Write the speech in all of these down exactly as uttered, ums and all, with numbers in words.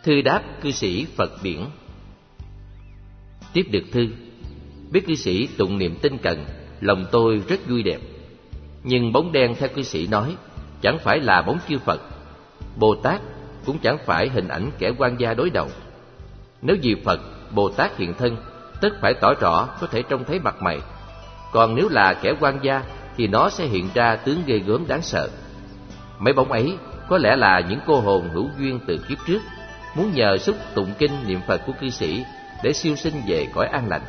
Thư đáp cư sĩ Phật điển. Tiếp được thư, biết cư sĩ tụng niệm tinh cần, lòng tôi rất vui đẹp. Nhưng bóng đen theo cư sĩ nói chẳng phải là bóng chư Phật, Bồ Tát cũng chẳng phải hình ảnh kẻ quan gia đối đầu. Nếu vì Phật, Bồ Tát hiện thân, tất phải tỏ rõ có thể trông thấy mặt mày. Còn nếu là kẻ quan gia thì nó sẽ hiện ra tướng ghê gớm đáng sợ. Mấy bóng ấy có lẽ là những cô hồn hữu duyên từ kiếp trước, muốn nhờ sức tụng kinh niệm Phật của cư sĩ để siêu sinh về cõi an lành.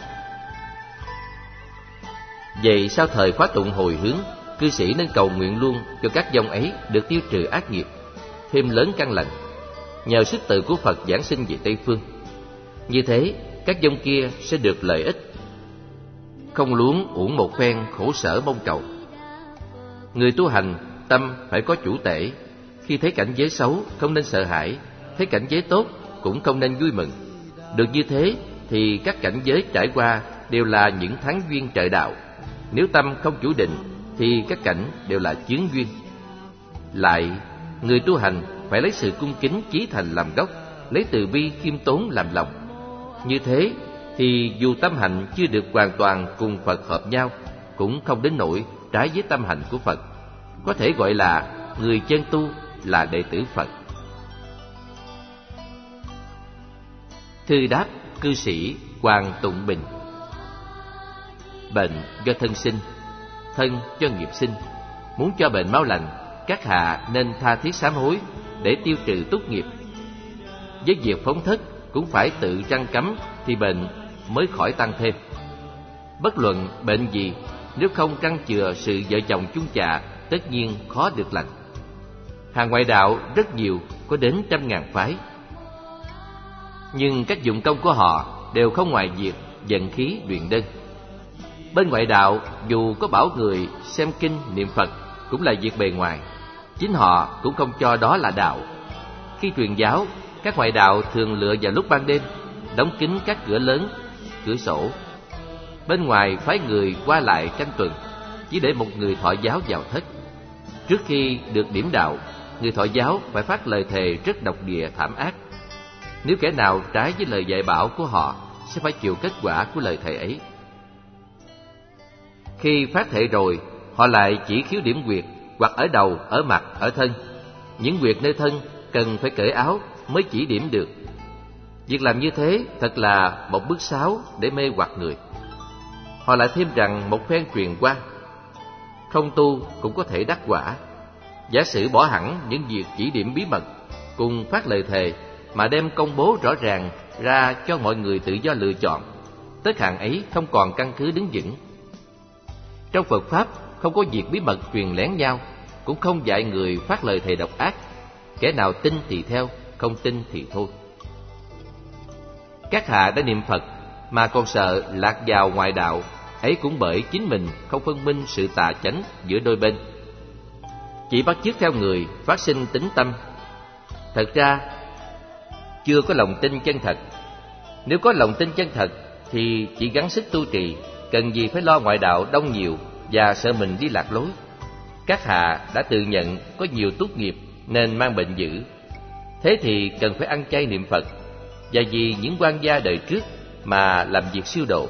Vậy sau thời khóa tụng hồi hướng, cư sĩ nên cầu nguyện luôn cho các vong ấy được tiêu trừ ác nghiệp, thêm lớn căn lành, nhờ sức tự của Phật giảng sinh về Tây Phương. Như thế, các vong kia sẽ được lợi ích, không luống uổng một phen khổ sở mong cầu. Người tu hành, tâm phải có chủ tể. Khi thấy cảnh giới xấu, không nên sợ hãi. Thấy cảnh giới tốt, cũng không nên vui mừng. Được như thế, thì các cảnh giới trải qua đều là những thắng duyên trợ đạo. Nếu tâm không chủ định, thì các cảnh đều là chướng duyên. Lại, người tu hành phải lấy sự cung kính chí thành làm gốc, lấy từ bi khiêm tốn làm lòng. Như thế, thì dù tâm hạnh chưa được hoàn toàn cùng Phật hợp nhau, cũng không đến nỗi trái với tâm hạnh của Phật. Có thể gọi là người chân tu, là đệ tử Phật. Thư đáp cư sĩ Hoàng Tụng Bình. Bệnh do thân sinh, thân cho nghiệp sinh. Muốn cho bệnh mau lành, các hạ nên tha thiết sám hối để tiêu trừ túc nghiệp. Với việc phóng thất cũng phải tự trăng cấm thì bệnh mới khỏi tăng thêm. Bất luận bệnh gì, nếu không trăng chừa sự vợ chồng chung chạ, tất nhiên khó được lành. Hàng ngoại đạo rất nhiều, có đến trăm ngàn phái, nhưng các dụng công của họ đều không ngoài việc vận khí luyện đơn. Bên ngoại đạo, dù có bảo người xem kinh niệm Phật cũng là việc bề ngoài, chính họ cũng không cho đó là đạo. Khi truyền giáo, các ngoại đạo thường lựa vào lúc ban đêm, đóng kín các cửa lớn, cửa sổ. Bên ngoài phái người qua lại tranh tuần, chỉ để một người thọ giáo vào thất. Trước khi được điểm đạo, người thọ giáo phải phát lời thề rất độc địa thảm ác. Nếu kẻ nào trái với lời dạy bảo của họ, sẽ phải chịu kết quả của lời thề ấy. Khi phát thệ rồi, họ lại chỉ khiếu điểm huyệt, hoặc ở đầu, ở mặt, ở thân. Những huyệt nơi thân cần phải cởi áo mới chỉ điểm được. Việc làm như thế thật là một bước sáo để mê hoặc người. Họ lại thêm rằng một phen truyền qua, không tu cũng có thể đắc quả. Giả sử bỏ hẳn những việc chỉ điểm bí mật cùng phát lời thề, mà đem công bố rõ ràng ra cho mọi người tự do lựa chọn, tất hạng ấy không còn căn cứ đứng vững. Trong Phật Pháp không có việc bí mật truyền lén nhau, cũng không dạy người phát lời thề độc ác. Kẻ nào tin thì theo, không tin thì thôi. Các hạ đã niệm Phật mà còn sợ lạc vào ngoại đạo, ấy cũng bởi chính mình không phân minh sự tà chánh giữa đôi bên, chỉ bắt chước theo người phát sinh tính tâm. Thật ra chưa có lòng tin chân thật. Nếu có lòng tin chân thật thì chỉ gắng sức tu trì, cần gì phải lo ngoại đạo đông nhiều và sợ mình đi lạc lối. Các hạ đã tự nhận có nhiều túc nghiệp nên mang bệnh dữ, thế thì cần phải ăn chay niệm Phật, và vì những quan gia đời trước mà làm việc siêu độ.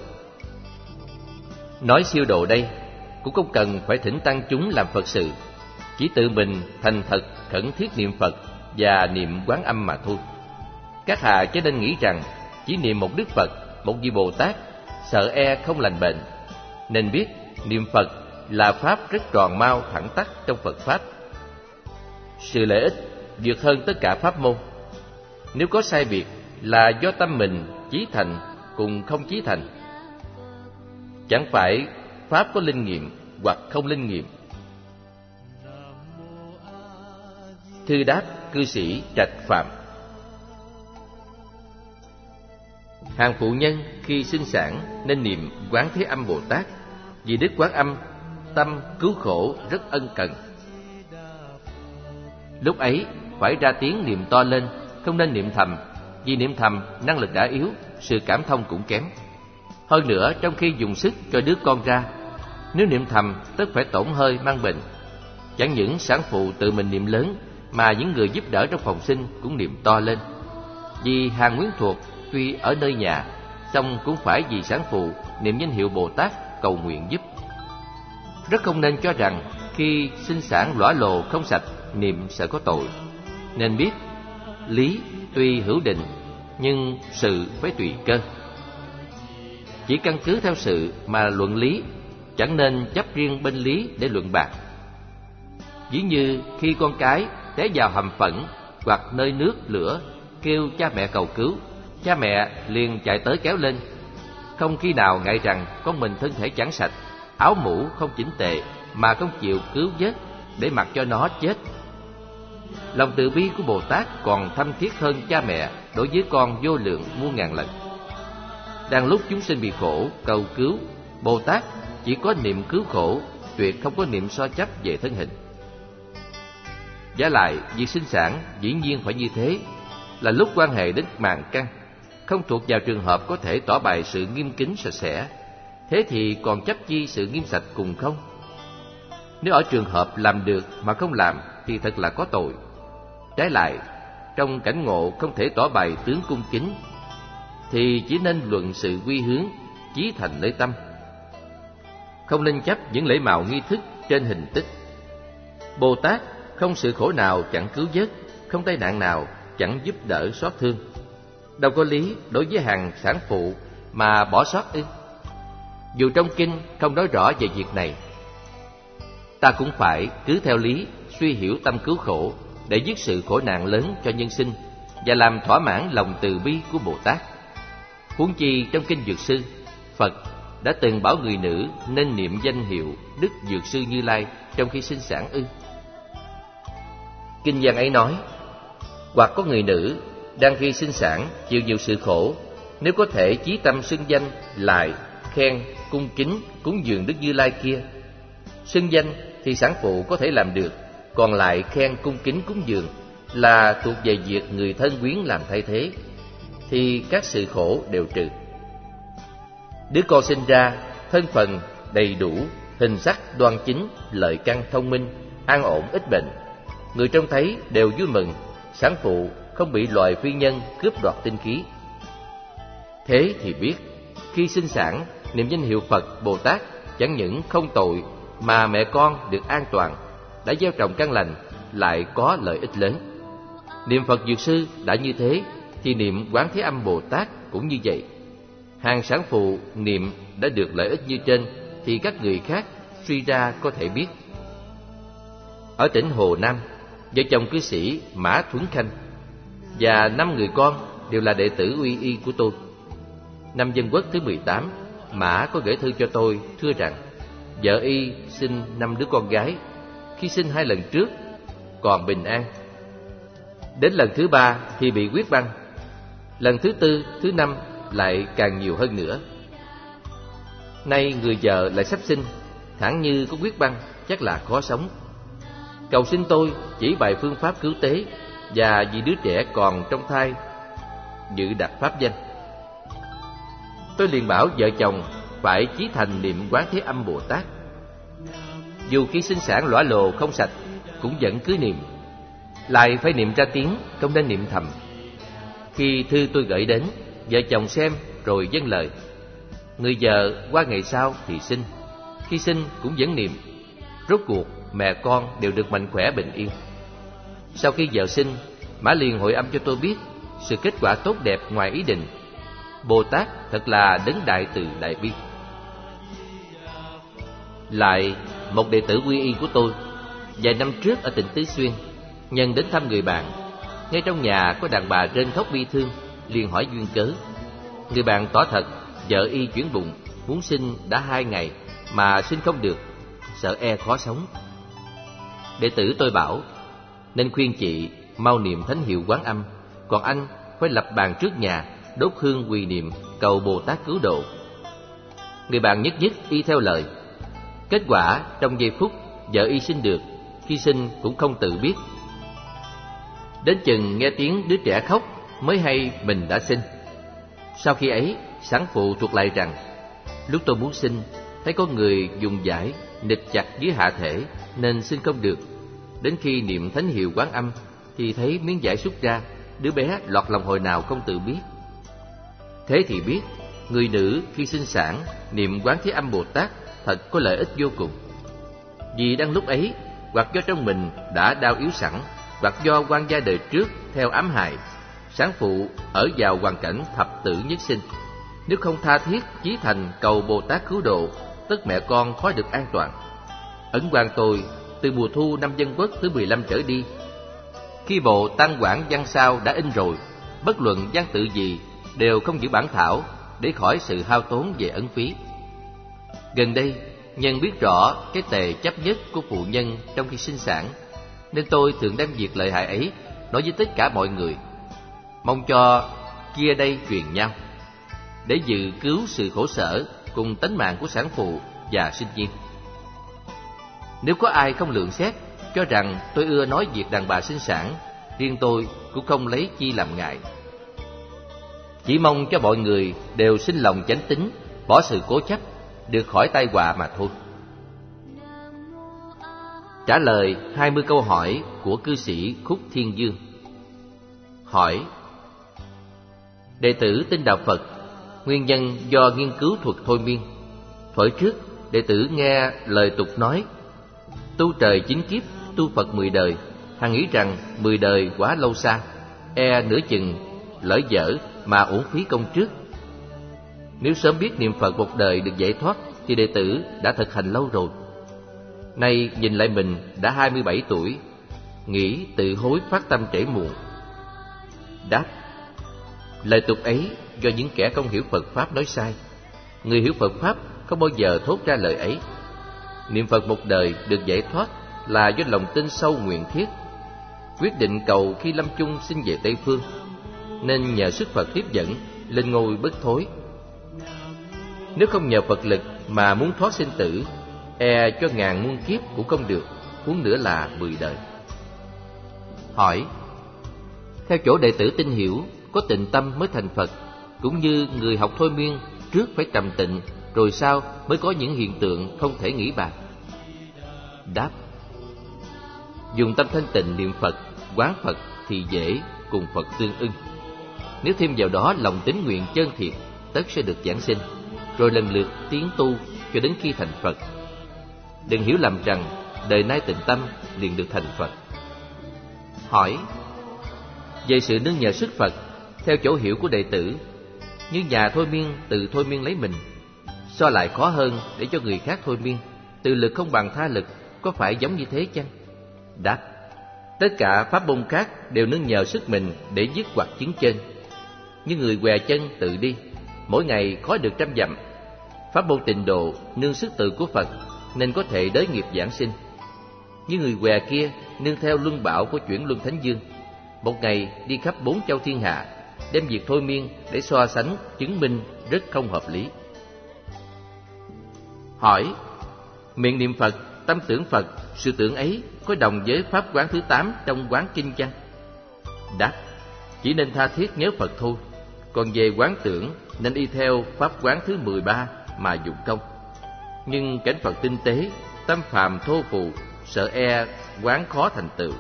Nói siêu độ đây cũng không cần phải thỉnh tăng chúng làm Phật sự, chỉ tự mình thành thật khẩn thiết niệm Phật và niệm Quán Âm mà thôi. Các hạ chớ nên nghĩ rằng chỉ niệm một Đức Phật, một vị Bồ Tát, sợ e không lành bệnh. Nên biết niệm Phật là pháp rất tròn mau thẳng tắc trong Phật Pháp. Sự lợi ích vượt hơn tất cả pháp môn. Nếu có sai biệt là do tâm mình chí thành cùng không chí thành. Chẳng phải pháp có linh nghiệm hoặc không linh nghiệm. Thư đáp cư sĩ Trạch Phạm. Hàng phụ nhân khi sinh sản nên niệm Quán Thế Âm Bồ Tát, vì Đức Quán Âm tâm cứu khổ rất ân cần. Lúc ấy phải ra tiếng niệm to lên, không nên niệm thầm, vì niệm thầm năng lực đã yếu, sự cảm thông cũng kém. Hơn nữa, trong khi dùng sức cho đứa con ra, nếu niệm thầm tất phải tổn hơi mang bệnh. Chẳng những sản phụ tự mình niệm lớn, mà những người giúp đỡ trong phòng sinh cũng niệm to lên. Vì Hàn Nguyễn Thuộc tuy ở nơi nhà, song cũng phải vì sản phụ niệm danh hiệu Bồ Tát cầu nguyện giúp. Rất không nên cho rằng khi sinh sản lõa lồ không sạch niệm sợ có tội. Nên biết lý tuy hữu định, nhưng sự phải tùy cơ. Chỉ căn cứ theo sự mà luận lý, chẳng nên chấp riêng bên lý để luận bạc. Ví như khi con cái té vào hầm phẫn hoặc nơi nước lửa, kêu cha mẹ cầu cứu, cha mẹ liền chạy tới kéo lên, không khi nào ngại rằng con mình thân thể chẳng sạch, áo mũ không chỉnh tề mà không chịu cứu vớt để mặc cho nó chết. Lòng từ bi của Bồ Tát còn thâm thiết hơn cha mẹ đối với con vô lượng muôn ngàn lần. Đang lúc chúng sinh bị khổ cầu cứu, Bồ Tát chỉ có niệm cứu khổ, tuyệt không có niệm so chấp về thân hình. Vả lại, việc sinh sản dĩ nhiên phải như thế, là lúc quan hệ đến màng căn, không thuộc vào trường hợp có thể tỏ bày sự nghiêm kính sạch sẽ. Thế thì còn chấp chi sự nghiêm sạch cùng không? Nếu ở trường hợp làm được mà không làm thì thật là có tội. Trái lại, trong cảnh ngộ không thể tỏ bày tướng cung kính, thì chỉ nên luận sự quy hướng, chí thành nơi tâm. Không nên chấp những lễ mạo nghi thức trên hình tích. Bồ Tát không sự khổ nào chẳng cứu vớt, không tai nạn nào chẳng giúp đỡ xót thương. Đâu có lý đối với hàng sản phụ mà bỏ sót ư? Dù trong kinh không nói rõ về việc này, ta cũng phải cứ theo lý suy hiểu tâm cứu khổ để dứt sự khổ nạn lớn cho nhân sinh và làm thỏa mãn lòng từ bi của Bồ Tát. Huống chi trong kinh Dược Sư, Phật đã từng bảo người nữ nên niệm danh hiệu Đức Dược Sư Như Lai trong khi sinh sản ư? Kinh văn ấy nói, hoặc có người nữ đang khi sinh sản chịu nhiều sự khổ, nếu có thể chí tâm xưng danh, lại khen cung kính cúng dường Đức Như Lai kia. Xưng danh thì sản phụ có thể làm được, còn lại khen cung kính cúng dường là thuộc về việc người thân quyến làm thay thế, thì các sự khổ đều trừ. Đứa con sinh ra thân phận đầy đủ, hình sắc đoan chính, lợi căn thông minh, an ổn ít bệnh, người trông thấy đều vui mừng, sản phụ không bị loài phi nhân cướp đoạt tinh khí. Thế thì biết khi sinh sản niệm danh hiệu Phật Bồ Tát chẳng những không tội mà mẹ con được an toàn, đã gieo trồng căn lành, lại có lợi ích lớn. Niệm Phật Dược Sư đã như thế thì niệm Quán Thế Âm Bồ Tát cũng như vậy. Hàng sản phụ niệm đã được lợi ích như trên thì các người khác suy ra có thể biết. Ở tỉnh Hồ Nam, vợ chồng cư sĩ Mã Thuấn Khanh và năm người con đều là đệ tử uy y của tôi. Năm Dân Quốc thứ mười tám, Mã có gửi thư cho tôi thưa rằng vợ y sinh năm đứa con gái, khi sinh hai lần trước còn bình an, đến lần thứ ba thì bị huyết băng, lần thứ tư, thứ năm lại càng nhiều hơn nữa. Nay người vợ lại sắp sinh, hẳn như có huyết băng, chắc là khó sống. Cầu xin tôi chỉ bài phương pháp cứu tế, và vì đứa trẻ còn trong thai dự đặt pháp danh. Tôi liền bảo vợ chồng phải chí thành niệm Quán Thế Âm Bồ Tát. Dù khi sinh sản lõa lồ không sạch cũng vẫn cứ niệm, lại phải niệm ra tiếng, không nên niệm thầm. Khi thư tôi gửi đến, vợ chồng xem rồi dâng lời. Người vợ qua ngày sau thì sinh, khi sinh cũng vẫn niệm. Rốt cuộc mẹ con đều được mạnh khỏe bình yên. Sau khi vợ sinh, Mã liền hội âm cho tôi biết sự kết quả tốt đẹp ngoài ý định. Bồ Tát thật là đấng đại từ đại bi. Lại một đệ tử quy y của tôi, vài năm trước ở tỉnh Tứ Xuyên, nhân đến thăm người bạn, ngay trong nhà có đàn bà rên khóc bi thương, liền hỏi duyên cớ. Người bạn tỏ thật vợ y chuyển bụng, muốn sinh đã hai ngày mà sinh không được, sợ e khó sống. Đệ tử tôi bảo nên khuyên chị mau niệm thánh hiệu Quán Âm, còn anh phải lập bàn trước nhà, đốt hương quỳ niệm cầu Bồ Tát cứu độ. Người bạn nhất nhất y theo lời. Kết quả trong giây phút vợ y sinh được, khi sinh cũng không tự biết. Đến chừng nghe tiếng đứa trẻ khóc mới hay mình đã sinh. Sau khi ấy, sản phụ thuật lại rằng lúc tôi muốn sinh, thấy có người dùng vải nịt chặt dưới hạ thể nên sinh không được. Đến khi niệm thánh hiệu Quán Âm thì thấy miếng vải xuất ra, đứa bé lọt lòng hồi nào không tự biết. Thế thì biết, người nữ khi sinh sản niệm Quán Thế Âm Bồ Tát thật có lợi ích vô cùng. Vì đang lúc ấy, hoặc do trong mình đã đau yếu sẵn, hoặc do quan gia đời trước theo ám hại, sản phụ ở vào hoàn cảnh thập tử nhất sinh. Nếu không tha thiết chí thành cầu Bồ Tát cứu độ, tất mẹ con khó được an toàn. Ấn Quang tôi từ mùa thu năm Dân Quốc thứ mười lăm trở đi, khi bộ Tăng Quảng văn sao đã in rồi, bất luận văn tự gì đều không giữ bản thảo để khỏi sự hao tốn về ấn phí. Gần đây, nhân biết rõ cái tệ chấp nhất của phụ nhân trong khi sinh sản, nên tôi thường đem việc lợi hại ấy nói với tất cả mọi người, mong cho chia đây truyền nhau, để dự cứu sự khổ sở cùng tánh mạng của sản phụ và sinh viên. Nếu có ai không lượng xét, cho rằng tôi ưa nói việc đàn bà sinh sản, riêng tôi cũng không lấy chi làm ngại. Chỉ mong cho mọi người đều sinh lòng chánh tín, bỏ sự cố chấp, được khỏi tai họa mà thôi. Trả lời hai mươi câu hỏi của cư sĩ Khúc Thiên Dương. Hỏi: đệ tử tin đạo Phật, nguyên nhân do nghiên cứu thuật thôi miên. Thuở trước, đệ tử nghe lời tục nói, tu trời chín kiếp, tu Phật mười đời, hằng nghĩ rằng mười đời quá lâu xa, e nửa chừng lỡ dở mà uổng phí công trước. Nếu sớm biết niệm Phật một đời được giải thoát, thì đệ tử đã thực hành lâu rồi. Nay nhìn lại mình đã hai mươi bảy tuổi, nghĩ tự hối phát tâm trễ muộn. Đáp: lời tục ấy do những kẻ không hiểu Phật Pháp nói sai. Người hiểu Phật Pháp không bao giờ thốt ra lời ấy. Niệm Phật một đời được giải thoát là do lòng tin sâu nguyện thiết, quyết định cầu khi lâm chung xin về Tây Phương, nên nhờ sức Phật tiếp dẫn lên ngôi bất thối. Nếu không nhờ Phật lực mà muốn thoát sinh tử, e cho ngàn muôn kiếp cũng không được, huống nữa là mười đời. Hỏi: theo chỗ đệ tử tin hiểu, có tịnh tâm mới thành Phật, cũng như người học thôi miên trước phải trầm tịnh, rồi sau mới có những hiện tượng không thể nghĩ bàn. Đáp: dùng tâm thanh tịnh niệm Phật, quán Phật thì dễ cùng Phật tương ưng. Nếu thêm vào đó lòng tín nguyện chân thiện, tất sẽ được giảng sinh, rồi lần lượt tiến tu cho đến khi thành Phật. Đừng hiểu lầm rằng đời nay tịnh tâm liền được thành Phật. Hỏi: về sự nương nhờ sức Phật, theo chỗ hiểu của đệ tử, như nhà thôi miên tự thôi miên lấy mình, so lại khó hơn để cho người khác thôi miên, tự lực không bằng tha lực, có phải giống như thế chăng? Đáp: tất cả pháp môn khác đều nương nhờ sức mình để dứt hoặc chứng trên. Như người què chân tự đi, mỗi ngày khó được trăm dặm. Pháp môn tịnh độ nương sức tự của Phật, nên có thể đới nghiệp giảng sinh. Như người què kia nương theo luân bảo của chuyển luân thánh dương, một ngày đi khắp bốn châu thiên hạ, đem việc thôi miên để so sánh chứng minh rất không hợp lý. Hỏi: miệng niệm Phật, tâm tưởng Phật, sự tưởng ấy có đồng với pháp quán thứ tám trong quán kinh chăng? Đáp: chỉ nên tha thiết nhớ Phật thôi. Còn về quán tưởng nên y theo pháp quán thứ mười ba mà dụng công. Nhưng cảnh Phật tinh tế, tâm phàm thô phù, sợ e quán khó thành tựu.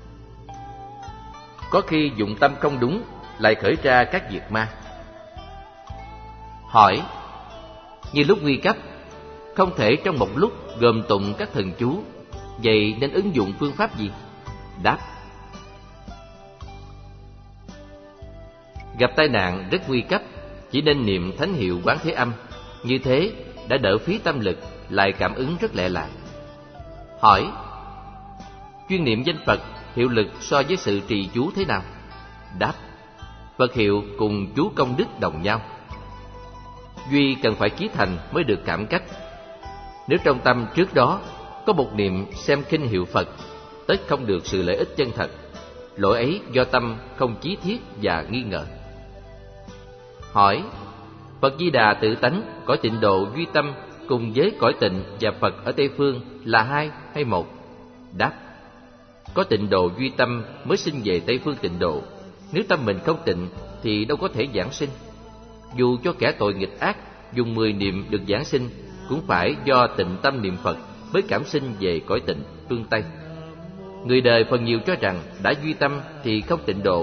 Có khi dụng tâm không đúng, lại khởi ra các việc ma. Hỏi: như lúc nguy cấp, không thể trong một lúc gồm tụng các thần chú, vậy nên ứng dụng phương pháp gì? Đáp: gặp tai nạn rất nguy cấp, chỉ nên niệm thánh hiệu Quán Thế Âm, như thế đã đỡ phí tâm lực, lại cảm ứng rất lẹ lạc. Hỏi: chuyên niệm danh Phật hiệu lực so với sự trì chú thế nào? Đáp: Phật hiệu cùng chú công đức đồng nhau, duy cần phải chí thành mới được cảm cách. Nếu trong tâm trước đó có một niệm xem khinh hiệu Phật, tất không được sự lợi ích chân thật. Lỗi ấy do tâm không chí thiết và nghi ngờ. Hỏi: Phật Di Đà tự tánh, cõi tịnh độ duy tâm cùng với cõi tịnh và Phật ở Tây Phương là hai hay một? Đáp: có tịnh độ duy tâm mới sinh về Tây Phương tịnh độ. Nếu tâm mình không tịnh thì đâu có thể giảng sinh. Dù cho kẻ tội nghịch ác dùng mười niệm được giảng sinh, cũng phải do tịnh tâm niệm Phật mới cảm sinh về cõi tịnh phương Tây. Người đời phần nhiều cho rằng đã duy tâm thì không tịnh độ,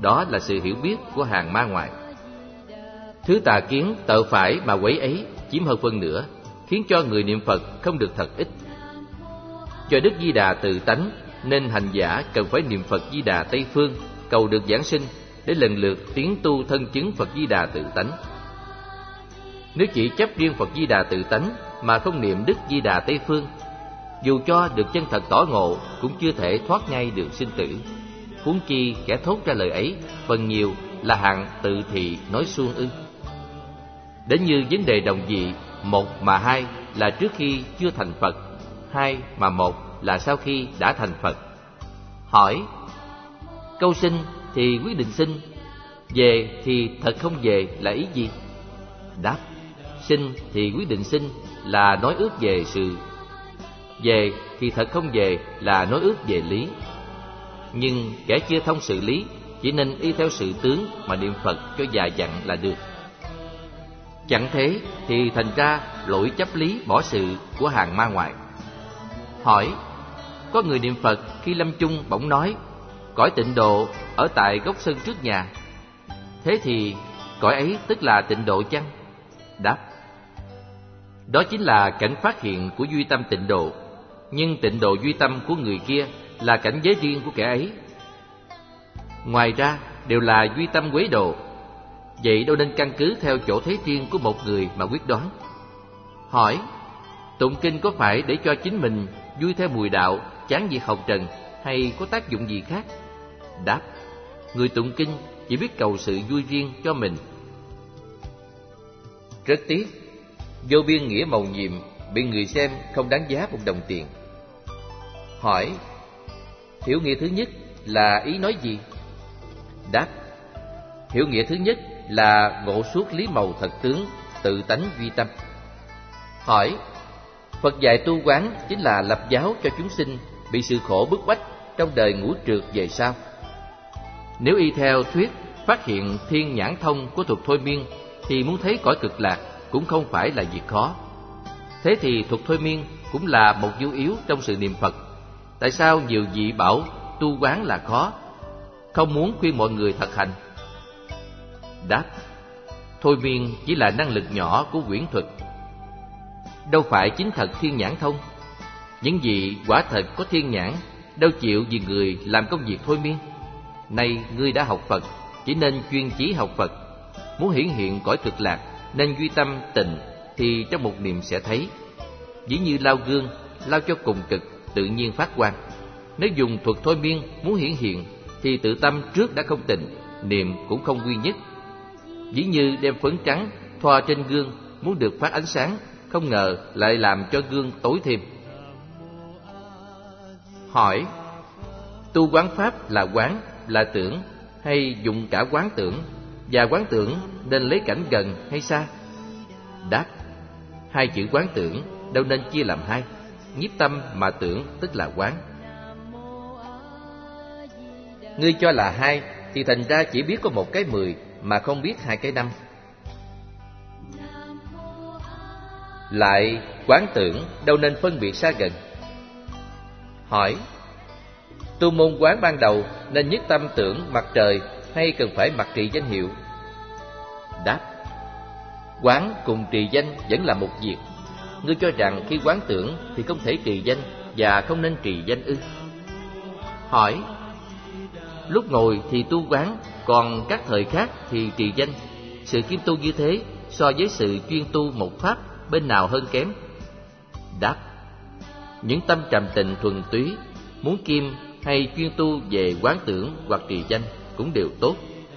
đó là sự hiểu biết của hàng ma ngoại. Thứ tà kiến tợ phải mà quấy ấy chiếm hơn phân nửa, khiến cho người niệm Phật không được thật ít. Cho Đức Di Đà tự tánh, nên hành giả cần phải niệm Phật Di Đà Tây Phương, cầu được giảng sinh, để lần lượt tiến tu thân chứng Phật Di Đà tự tánh. Nếu chỉ chấp riêng Phật Di Đà tự tánh mà không niệm Đức Di Đà Tây Phương, dù cho được chân thật tỏ ngộ cũng chưa thể thoát ngay đường sinh tử. Huống chi kẻ thốt ra lời ấy phần nhiều là hạng tự thị nói suông ư. Đến như vấn đề đồng vị, một mà hai là trước khi chưa thành Phật, hai mà một là sau khi đã thành Phật. Hỏi: câu sinh thì quyết định sinh, về thì thật không về là ý gì? Đáp: sinh thì quyết định sinh là nói ước về sự, về thì thật không về là nói ước về lý. Nhưng kẻ chưa thông sự lý chỉ nên y theo sự tướng mà niệm Phật cho già dặn là được. Chẳng thế thì thành ra lỗi chấp lý bỏ sự của hàng ma ngoại. Hỏi: có người niệm Phật khi lâm chung bỗng nói: cõi tịnh độ ở tại góc sân trước nhà. Thế thì cõi ấy tức là tịnh độ chăng? Đáp: đó chính là cảnh phát hiện của duy tâm tịnh độ, nhưng tịnh độ duy tâm của người kia là cảnh giới riêng của kẻ ấy. Ngoài ra đều là duy tâm quế độ. Vậy đâu nên căn cứ theo chỗ thấy riêng của một người mà quyết đoán. Hỏi: tụng kinh có phải để cho chính mình vui theo mùi đạo, chán việc hồng trần, hay có tác dụng gì khác? Đáp: người tụng kinh chỉ biết cầu sự vui riêng cho mình. Rất tiếc, vô biên nghĩa mầu nhiệm bị người xem không đáng giá một đồng tiền. Hỏi: hiểu nghĩa thứ nhất là ý nói gì? Đáp: hiểu nghĩa thứ nhất là ngộ suốt lý màu thật tướng, tự tánh duy tâm. Hỏi: Phật dạy tu quán chính là lập giáo cho chúng sinh bị sự khổ bức bách trong đời ngũ trượt về sau. Nếu y theo thuyết phát hiện thiên nhãn thông của thuật thôi miên thì muốn thấy cõi cực lạc cũng không phải là việc khó. Thế thì thuật thôi miên cũng là một dấu yếu trong sự niệm Phật. Tại sao nhiều vị bảo tu quán là khó, không muốn khuyên mọi người thực hành? Đáp: thôi miên chỉ là năng lực nhỏ của quyển thuật, đâu phải chính thật thiên nhãn thông. Những vị quả thật có thiên nhãn đâu chịu vì người làm công việc thôi miên. Nay ngươi đã học Phật, chỉ nên chuyên chí học Phật. Muốn hiển hiện cõi cực lạc nên duy tâm tịnh, thì trong một niệm sẽ thấy. Ví như lao gương, lao cho cùng cực, tự nhiên phát quang. Nếu dùng thuật thôi miên muốn hiển hiện thì tự tâm trước đã không tịnh, niệm cũng không quy nhất. Ví như đem phấn trắng thoa trên gương, muốn được phát ánh sáng, không ngờ lại làm cho gương tối thêm. Hỏi: tu quán pháp là quán, là tưởng, hay dùng cả quán tưởng, và quán tưởng nên lấy cảnh gần hay xa? Đáp: hai chữ quán tưởng đâu nên chia làm hai. Nhiếp tâm mà tưởng tức là quán. Ngươi cho là hai thì thành ra chỉ biết có một cái mười mà không biết hai cái năm. Lại quán tưởng đâu nên phân biệt xa gần. Hỏi: tu môn quán ban đầu nên nhất tâm tưởng mặt trời, hay cần phải mặc trì danh hiệu? Đáp: quán cùng trì danh vẫn là một việc. Ngươi cho rằng khi quán tưởng thì không thể trì danh và không nên trì danh ư? Hỏi: lúc ngồi thì tu quán, còn các thời khác thì trì danh. Sự kiêm tu như thế so với sự chuyên tu một pháp, bên nào hơn kém? Đáp: những tâm trầm tịnh thuần túy, muốn kiêm hay chuyên tu về quán tưởng hoặc trì danh cũng đều tốt.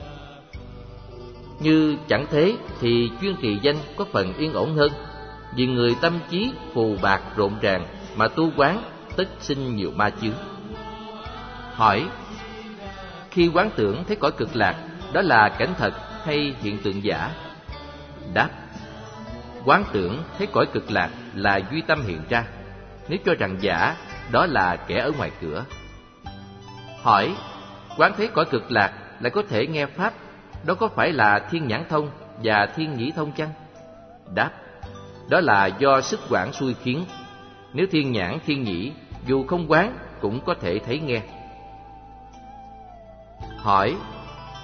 Như chẳng thế thì chuyên trì danh có phần yên ổn hơn, vì người tâm trí phù bạc rộn ràng mà tu quán tất sinh nhiều ma chướng. Hỏi: khi quán tưởng thấy cõi cực lạc, đó là cảnh thật hay hiện tượng giả? Đáp: quán tưởng thấy cõi cực lạc là duy tâm hiện ra. Nếu cho rằng giả, đó là kẻ ở ngoài cửa. Hỏi: quán thấy cõi cực lạc lại có thể nghe pháp, đó có phải là thiên nhãn thông và thiên nhĩ thông chăng? Đáp: đó là do sức quán xui khiến. Nếu thiên nhãn thiên nhĩ dù không quán cũng có thể thấy nghe. Hỏi: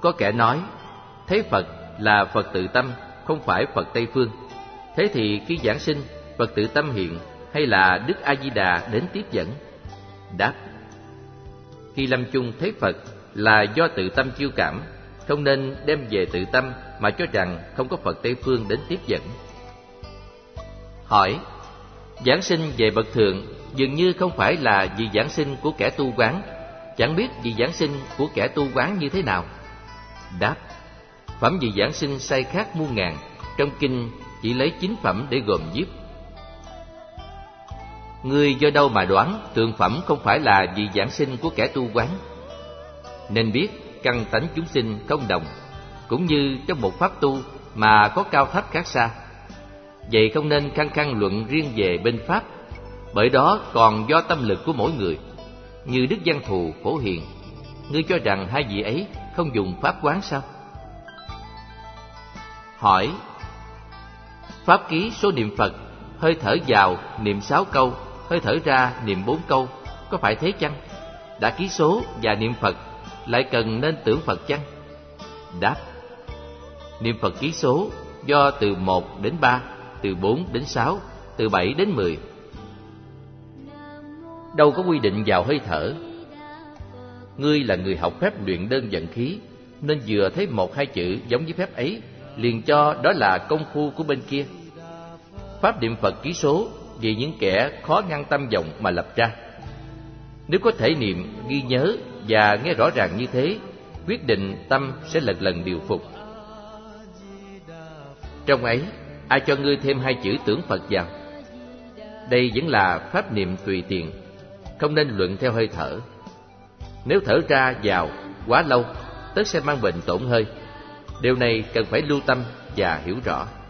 Có kẻ nói, thấy Phật là Phật Tự Tâm, không phải Phật Tây Phương. Thế thì khi giảng sinh, Phật Tự Tâm hiện hay là Đức A Di Đà đến tiếp dẫn? Đáp: khi lâm chung thấy Phật là do tự tâm chiêu cảm, không nên đem về tự tâm mà cho rằng không có Phật Tây Phương đến tiếp dẫn. Hỏi: giảng sinh về bậc thượng dường như không phải là vì giảng sinh của kẻ tu quán, chẳng biết vì giảng sinh của kẻ tu quán như thế nào? Đáp: phẩm vị giảng sinh sai khác muôn ngàn, trong kinh chỉ lấy chín phẩm để gồm viết. Ngươi do đâu mà đoán thượng phẩm không phải là vì giảng sinh của kẻ tu quán? Nên biết căn tánh chúng sinh không đồng, cũng như trong một pháp tu mà có cao thấp khác xa. Vậy không nên khăng khăng luận riêng về bên pháp, bởi đó còn do tâm lực của mỗi người. Như Đức Văn Thù, Phổ Hiền, ngươi cho rằng hai vị ấy không dùng pháp quán sao? Hỏi: pháp ký số niệm Phật, hơi thở vào niệm sáu câu, hơi thở ra niệm bốn câu, có phải thế chăng? Đã ký số và niệm Phật, lại cần nên tưởng Phật chăng? Đáp: niệm Phật ký số do từ một đến ba, từ bốn đến sáu, từ bảy đến mười. Đâu có quy định vào hơi thở. Ngươi là người học phép luyện đơn vận khí, nên vừa thấy một hai chữ giống với phép ấy, liền cho đó là công phu của bên kia. Pháp niệm Phật ký số vì những kẻ khó ngăn tâm vọng mà lập ra. Nếu có thể niệm, ghi nhớ và nghe rõ ràng như thế, quyết định tâm sẽ lần lần điều phục. Trong ấy, ai cho ngươi thêm hai chữ tưởng Phật vào? Đây vẫn là pháp niệm tùy tiện, không nên luận theo hơi thở. Nếu thở ra vào quá lâu, tất sẽ mang bệnh tổn hơi. Điều này cần phải lưu tâm và hiểu rõ.